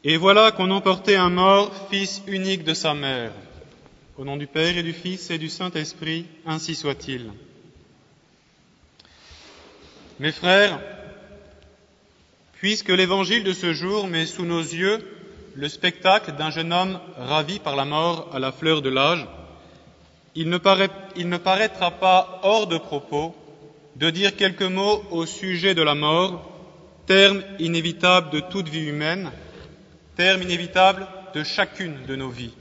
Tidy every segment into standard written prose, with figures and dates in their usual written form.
Et voilà qu'on emportait un mort, fils unique de sa mère. Au nom du Père et du Fils et du Saint-Esprit, ainsi soit-il. Mes frères, puisque l'Évangile de ce jour met sous nos yeux le spectacle d'un jeune homme ravi par la mort à la fleur de l'âge, il ne paraîtra pas hors de propos de dire quelques mots au sujet de la mort, terme inévitable de toute vie humaine, terme inévitable de chacune de nos vies.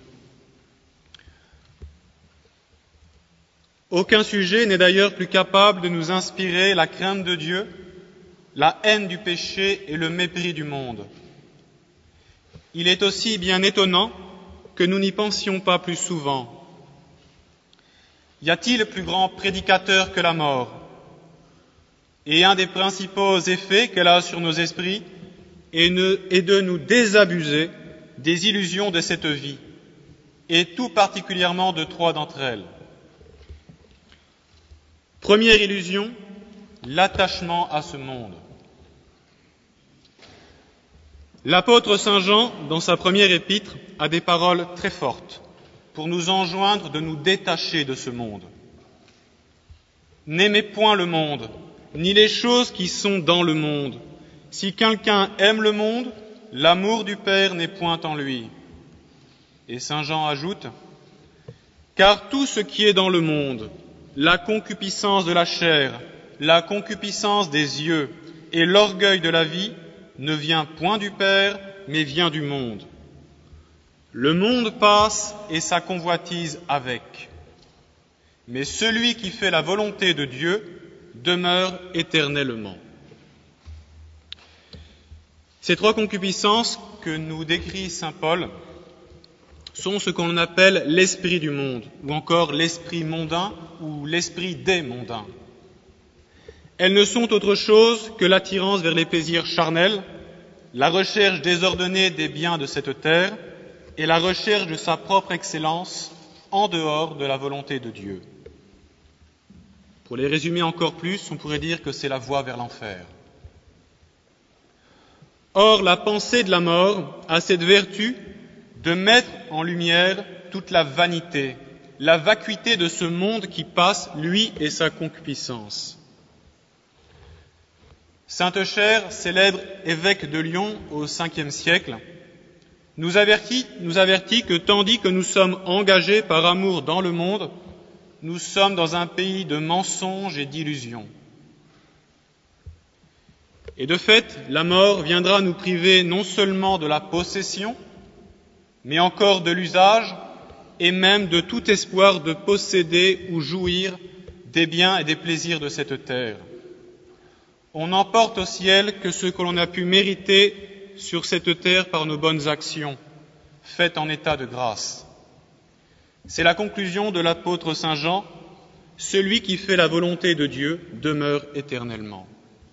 Aucun sujet n'est d'ailleurs plus capable de nous inspirer la crainte de Dieu, la haine du péché et le mépris du monde. Il est aussi bien étonnant que nous n'y pensions pas plus souvent. Y a-t-il plus grand prédicateur que la mort? Et un des principaux effets qu'elle a sur nos esprits est de nous désabuser des illusions de cette vie, et tout particulièrement de trois d'entre elles. Première illusion, l'attachement à ce monde. L'apôtre Saint Jean, dans sa première épître, a des paroles très fortes pour nous enjoindre de nous détacher de ce monde. N'aimez point le monde, ni les choses qui sont dans le monde. Si quelqu'un aime le monde, l'amour du Père n'est point en lui. Et Saint Jean ajoute, « Car tout ce qui est dans le monde, la concupiscence de la chair, la concupiscence des yeux et l'orgueil de la vie ne vient point du Père, mais vient du monde. Le monde passe et sa convoitise avec. Mais celui qui fait la volonté de Dieu demeure éternellement. » Ces trois concupiscences que nous décrit saint Paul sont ce qu'on appelle l'esprit du monde, ou encore l'esprit mondain, ou l'esprit des mondains. Elles ne sont autre chose que l'attirance vers les plaisirs charnels, la recherche désordonnée des biens de cette terre et la recherche de sa propre excellence en dehors de la volonté de Dieu. Pour les résumer encore plus, on pourrait dire que c'est la voie vers l'enfer. Or, la pensée de la mort a cette vertu de mettre en lumière toute la vanité, la vacuité de ce monde qui passe, lui et sa concupiscence. Saint Eucher, célèbre évêque de Lyon au Ve siècle, nous avertit que tandis que nous sommes engagés par amour dans le monde, nous sommes dans un pays de mensonges et d'illusions. Et de fait, la mort viendra nous priver non seulement de la possession, mais encore de l'usage et même de tout espoir de posséder ou jouir des biens et des plaisirs de cette terre. On n'emporte au ciel que ce que l'on a pu mériter sur cette terre par nos bonnes actions, faites en état de grâce. C'est la conclusion de l'apôtre Saint Jean, « Celui qui fait la volonté de Dieu demeure éternellement. »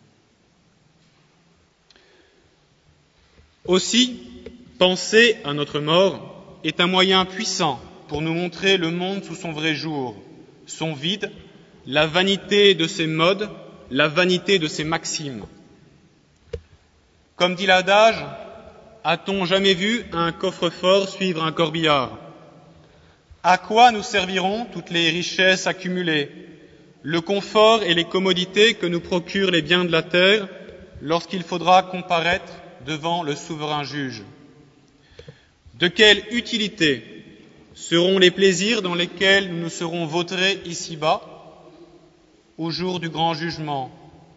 Aussi, penser à notre mort est un moyen puissant pour nous montrer le monde sous son vrai jour, son vide, la vanité de ses modes, la vanité de ses maximes. Comme dit l'adage, a-t-on jamais vu un coffre-fort suivre un corbillard? À quoi nous serviront toutes les richesses accumulées, le confort et les commodités que nous procurent les biens de la terre lorsqu'il faudra comparaître devant le souverain juge? De quelle utilité seront les plaisirs dans lesquels nous nous serons vautrés ici-bas au jour du grand jugement?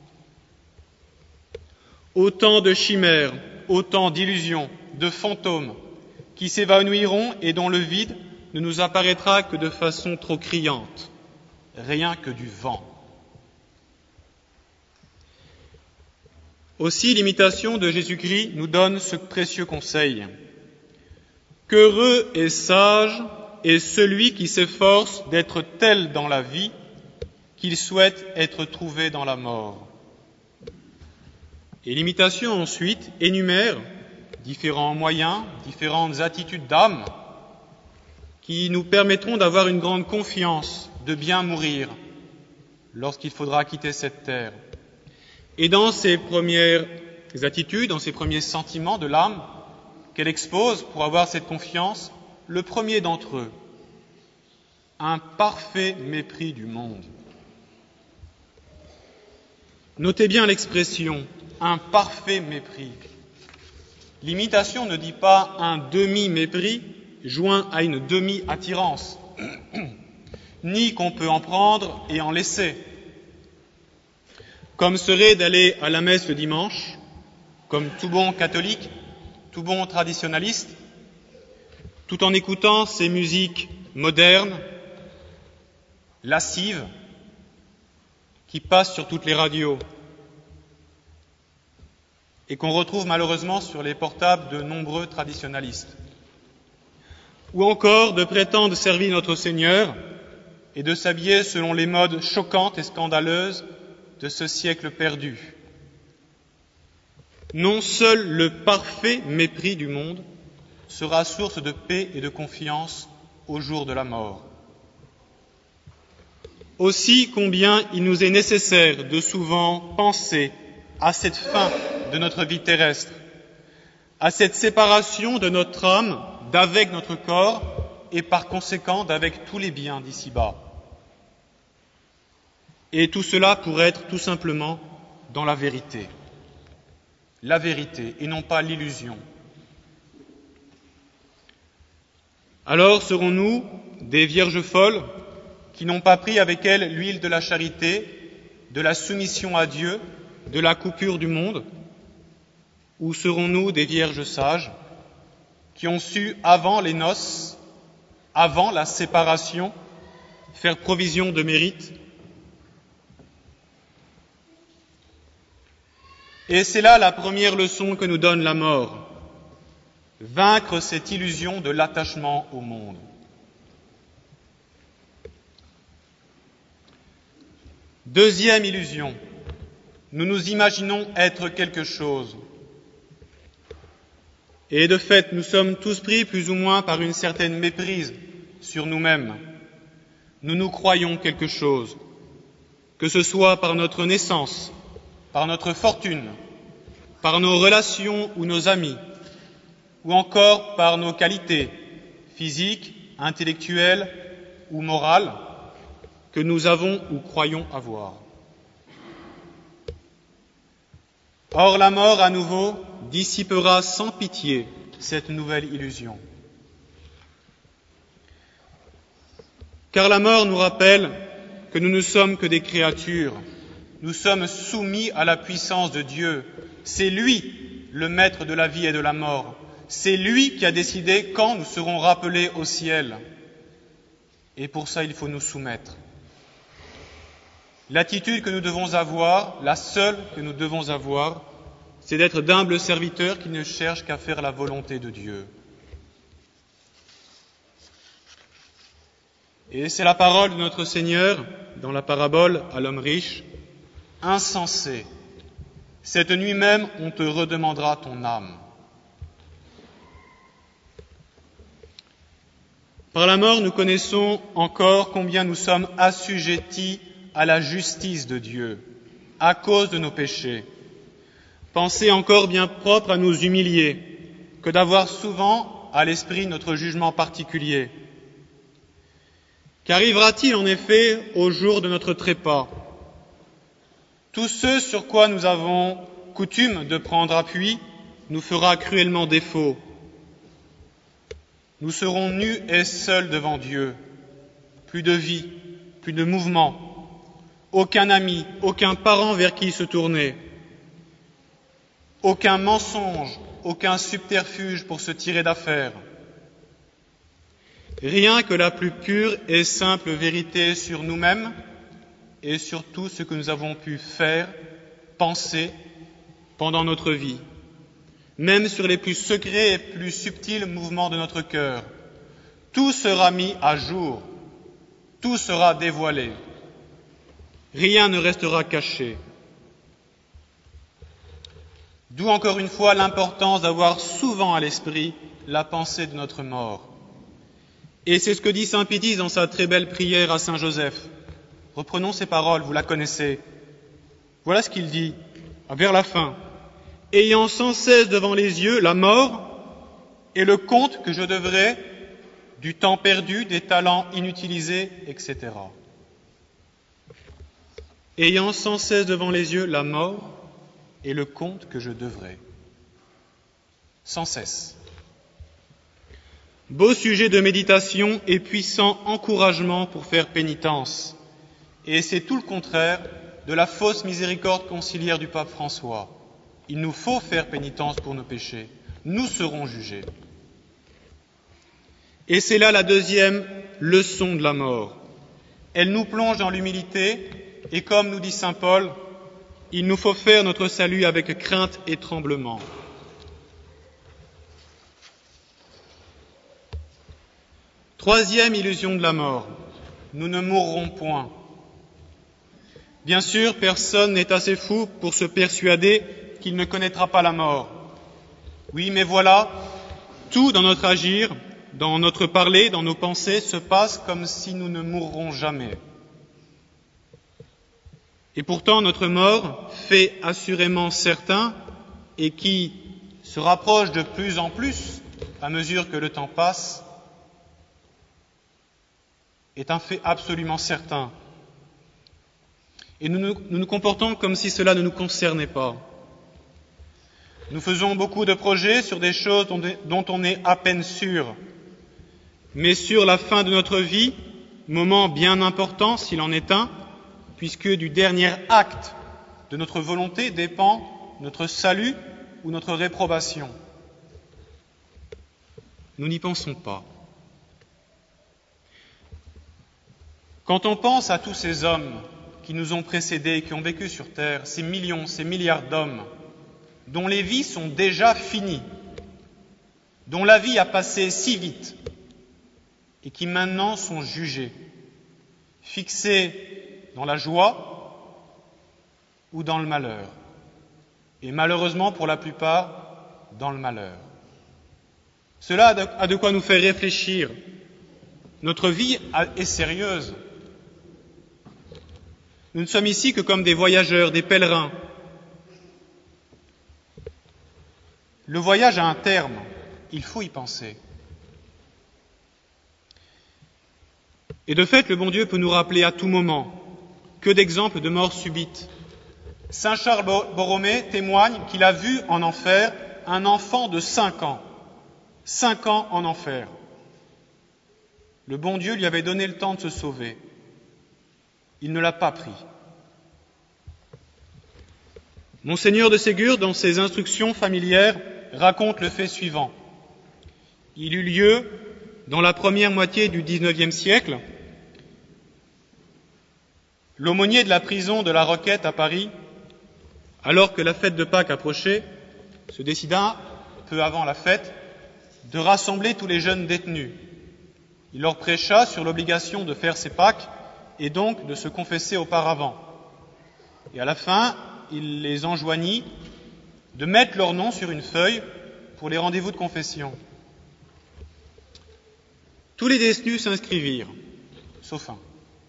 Autant de chimères, autant d'illusions, de fantômes qui s'évanouiront et dont le vide ne nous apparaîtra que de façon trop criante, rien que du vent. Aussi, l'imitation de Jésus-Christ nous donne ce précieux conseil. Qu'heureux et sage est celui qui s'efforce d'être tel dans la vie qu'il souhaite être trouvé dans la mort. Et l'imitation ensuite énumère différents moyens, différentes attitudes d'âme qui nous permettront d'avoir une grande confiance, de bien mourir lorsqu'il faudra quitter cette terre. Et dans ces premières attitudes, dans ces premiers sentiments de l'âme, qu'elle expose pour avoir cette confiance, le premier d'entre eux, un parfait mépris du monde. Notez bien l'expression « un parfait mépris ». L'imitation ne dit pas un demi-mépris joint à une demi-attirance, ni qu'on peut en prendre et en laisser. Comme serait d'aller à la messe le dimanche, comme tout bon catholique, tout bon traditionnaliste, tout en écoutant ces musiques modernes, lascives, qui passent sur toutes les radios et qu'on retrouve malheureusement sur les portables de nombreux traditionnalistes. Ou encore de prétendre servir notre Seigneur et de s'habiller selon les modes choquantes et scandaleuses de ce siècle perdu. Non, seul le parfait mépris du monde sera source de paix et de confiance au jour de la mort. Aussi, combien il nous est nécessaire de souvent penser à cette fin de notre vie terrestre, à cette séparation de notre âme d'avec notre corps et par conséquent d'avec tous les biens d'ici-bas. Et tout cela pour être tout simplement dans la vérité et non pas l'illusion. Alors serons-nous des vierges folles qui n'ont pas pris avec elles l'huile de la charité, de la soumission à Dieu, de la coupure du monde? Ou serons-nous des vierges sages qui ont su, avant les noces, avant la séparation, faire provision de mérite? Et c'est là la première leçon que nous donne la mort. Vaincre cette illusion de l'attachement au monde. Deuxième illusion, nous nous imaginons être quelque chose. Et de fait, nous sommes tous pris plus ou moins par une certaine méprise sur nous-mêmes. Nous nous croyons quelque chose, que ce soit par notre naissance, par notre fortune, par nos relations ou nos amis, ou encore par nos qualités physiques, intellectuelles ou morales que nous avons ou croyons avoir. Or, la mort, à nouveau, dissipera sans pitié cette nouvelle illusion. Car la mort nous rappelle que nous ne sommes que des créatures. Nous sommes soumis à la puissance de Dieu. C'est lui, le maître de la vie et de la mort. C'est lui qui a décidé quand nous serons rappelés au ciel. Et pour ça, il faut nous soumettre. L'attitude que nous devons avoir, la seule que nous devons avoir, c'est d'être d'humbles serviteurs qui ne cherchent qu'à faire la volonté de Dieu. Et c'est la parole de notre Seigneur dans la parabole à l'homme riche. Insensé, cette nuit même on te redemandera ton âme. Par la mort, nous connaissons encore combien nous sommes assujettis à la justice de Dieu, à cause de nos péchés. Pensez encore bien propre à nous humilier que d'avoir souvent à l'esprit notre jugement particulier. Qu'arrivera-t-il en effet au jour de notre trépas? Tout ce sur quoi nous avons coutume de prendre appui nous fera cruellement défaut. Nous serons nus et seuls devant Dieu. Plus de vie, plus de mouvement. Aucun ami, aucun parent vers qui se tourner. Aucun mensonge, aucun subterfuge pour se tirer d'affaire. Rien que la plus pure et simple vérité sur nous-mêmes et sur tout ce que nous avons pu faire, penser pendant notre vie, même sur les plus secrets et plus subtils mouvements de notre cœur. Tout sera mis à jour, tout sera dévoilé. Rien ne restera caché. D'où encore une fois l'importance d'avoir souvent à l'esprit la pensée de notre mort. Et c'est ce que dit saint Pidis dans sa très belle prière à saint Joseph. Reprenons ces paroles, vous la connaissez. Voilà ce qu'il dit vers la fin. Ayant sans cesse devant les yeux la mort, et le compte que je devrai du temps perdu, des talents inutilisés, etc. Ayant sans cesse devant les yeux la mort et le compte que je devrai. Sans cesse. Beau sujet de méditation et puissant encouragement pour faire pénitence. Et c'est tout le contraire de la fausse miséricorde conciliaire du pape François. Il nous faut faire pénitence pour nos péchés. Nous serons jugés. Et c'est là la deuxième leçon de la mort. Elle nous plonge dans l'humilité et comme nous dit saint Paul, il nous faut faire notre salut avec crainte et tremblement. Troisième illusion de la mort, nous ne mourrons point. Bien sûr, personne n'est assez fou pour se persuader qu'il ne connaîtra pas la mort. Oui, mais voilà, tout dans notre agir, dans notre parler, dans nos pensées, se passe comme si nous ne mourrons jamais. Et pourtant, notre mort, fait assurément certain, et qui se rapproche de plus en plus à mesure que le temps passe, est un fait absolument certain. Et nous nous comportons comme si cela ne nous concernait pas. Nous faisons beaucoup de projets sur des choses dont on est à peine sûr. Mais sur la fin de notre vie, moment bien important s'il en est un, puisque du dernier acte de notre volonté dépend notre salut ou notre réprobation. Nous n'y pensons pas. Quand on pense à tous ces hommes qui nous ont précédés, qui ont vécu sur Terre, ces millions, ces milliards d'hommes, dont les vies sont déjà finies, dont la vie a passé si vite, et qui maintenant sont jugés, fixés dans la joie ou dans le malheur, et malheureusement pour la plupart dans le malheur. Cela a de quoi nous faire réfléchir. Notre vie est sérieuse. Nous ne sommes ici que comme des voyageurs, des pèlerins. Le voyage a un terme, il faut y penser. Et de fait, le bon Dieu peut nous rappeler à tout moment que d'exemples de mort subite. Saint Charles Borromée témoigne qu'il a vu en enfer un enfant de 5 ans. 5 ans en enfer. Le bon Dieu lui avait donné le temps de se sauver. Il ne l'a pas pris. Monseigneur de Ségur, dans ses instructions familières, raconte le fait suivant. Il eut lieu dans la première moitié du XIXe siècle. L'aumônier de la prison de la Roquette à Paris, alors que la fête de Pâques approchait, se décida, peu avant la fête, de rassembler tous les jeunes détenus. Il leur prêcha sur l'obligation de faire ses Pâques et donc de se confesser auparavant. Et à la fin, il les enjoignit de mettre leur nom sur une feuille pour les rendez-vous de confession. Tous les détenus s'inscrivirent, sauf un.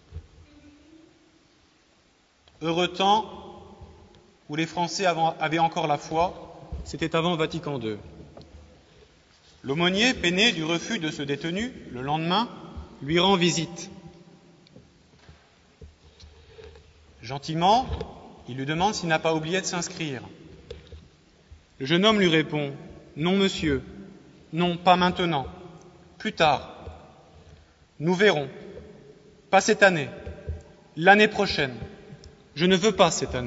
Heureux temps où les Français avaient encore la foi, c'était avant Vatican II. L'aumônier, peiné du refus de ce détenu, le lendemain, lui rend visite. Gentiment, il lui demande s'il n'a pas oublié de s'inscrire. Le jeune homme lui répond « Non, monsieur, non, pas maintenant, plus tard. Nous verrons, pas cette année, l'année prochaine. Je ne veux pas cette année. »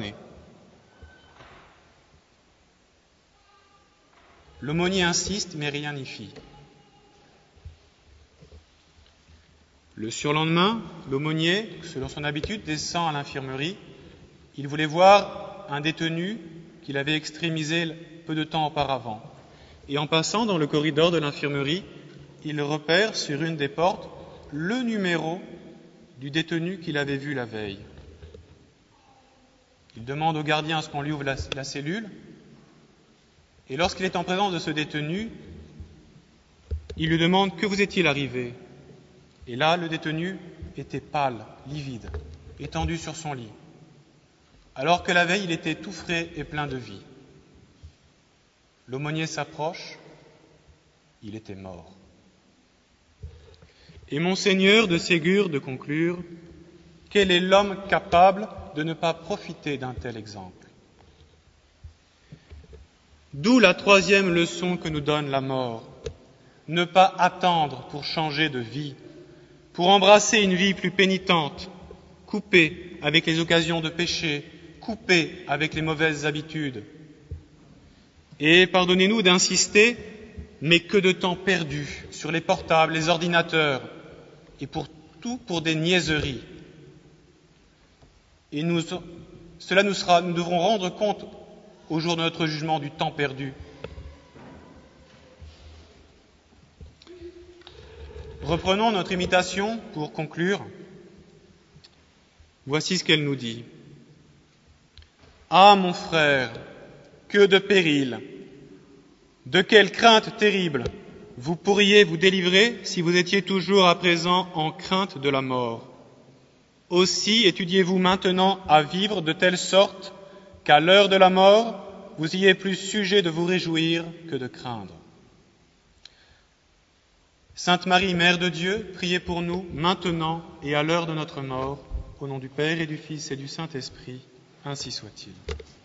L'aumônier insiste, mais rien n'y fit. Le surlendemain, l'aumônier, selon son habitude, descend à l'infirmerie. Il voulait voir un détenu qu'il avait extrémisé peu de temps auparavant. Et en passant dans le corridor de l'infirmerie, il repère sur une des portes le numéro du détenu qu'il avait vu la veille. Il demande au gardien à ce qu'on lui ouvre la cellule. Et lorsqu'il est en présence de ce détenu, il lui demande « Que vous est-il arrivé ?» Et là, le détenu était pâle, livide, étendu sur son lit, alors que la veille, il était tout frais et plein de vie. L'aumônier s'approche, il était mort. Et Monseigneur de Ségur de conclure, quel est l'homme capable de ne pas profiter d'un tel exemple? D'où la troisième leçon que nous donne la mort. Ne pas attendre pour changer de vie, pour embrasser une vie plus pénitente, couper avec les occasions de péché, couper avec les mauvaises habitudes. Et pardonnez-nous d'insister, mais que de temps perdu sur les portables, les ordinateurs, et pour des niaiseries. Et nous devrons rendre compte au jour de notre jugement du temps perdu. Reprenons notre imitation pour conclure. Voici ce qu'elle nous dit. Ah, mon frère, que de périls, de quelle crainte terrible vous pourriez vous délivrer si vous étiez toujours à présent en crainte de la mort. Aussi étudiez-vous maintenant à vivre de telle sorte qu'à l'heure de la mort, vous ayez plus sujet de vous réjouir que de craindre. Sainte Marie, Mère de Dieu, priez pour nous maintenant et à l'heure de notre mort, au nom du Père et du Fils et du Saint-Esprit, ainsi soit-il.